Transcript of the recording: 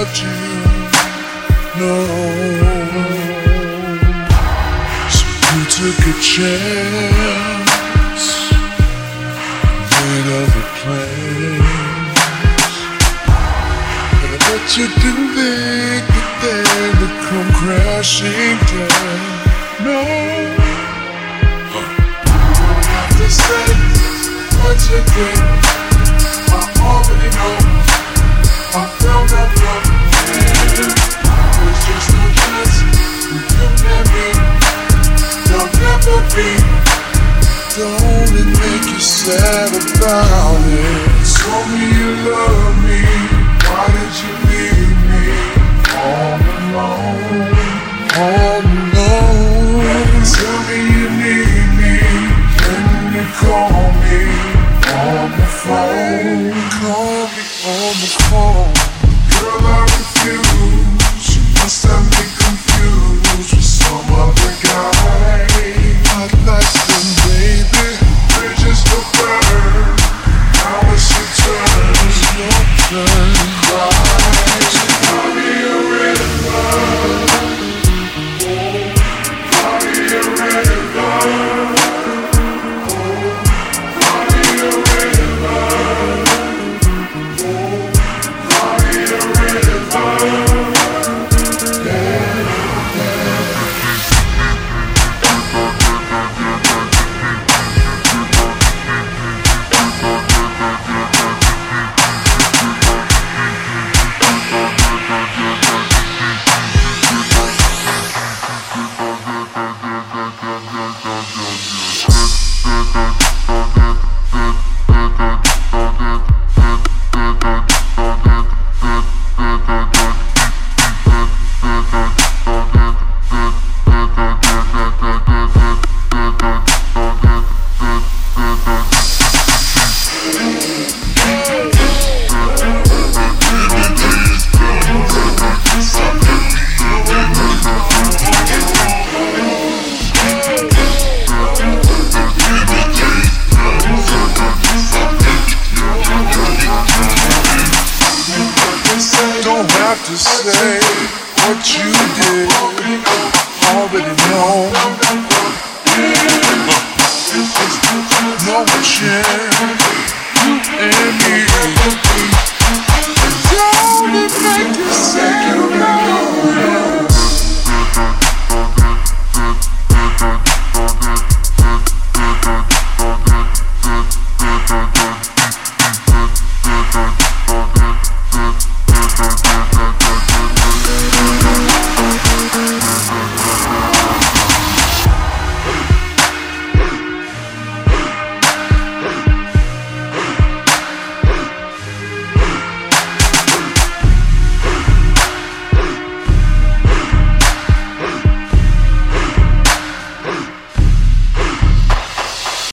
let you know. So you took a chance, made other plans, but I bet you didn't think that they would come crashing down. No, to say what you did, I already know. I felt that love, there's just no chance we could never, there'll never be. Don't it make you sad about it? Told me you love me, why did you leave me all alone? All alone. Tell me you need me, can you call me on the phone? Call me on the phone. Girl, I refuse. You must have me confused with some other guy. I'd like them, baby. We're just a bird. Now it's your turn. It's your turn to cry. Call me a river. Call me a river. Don't have to say what you did.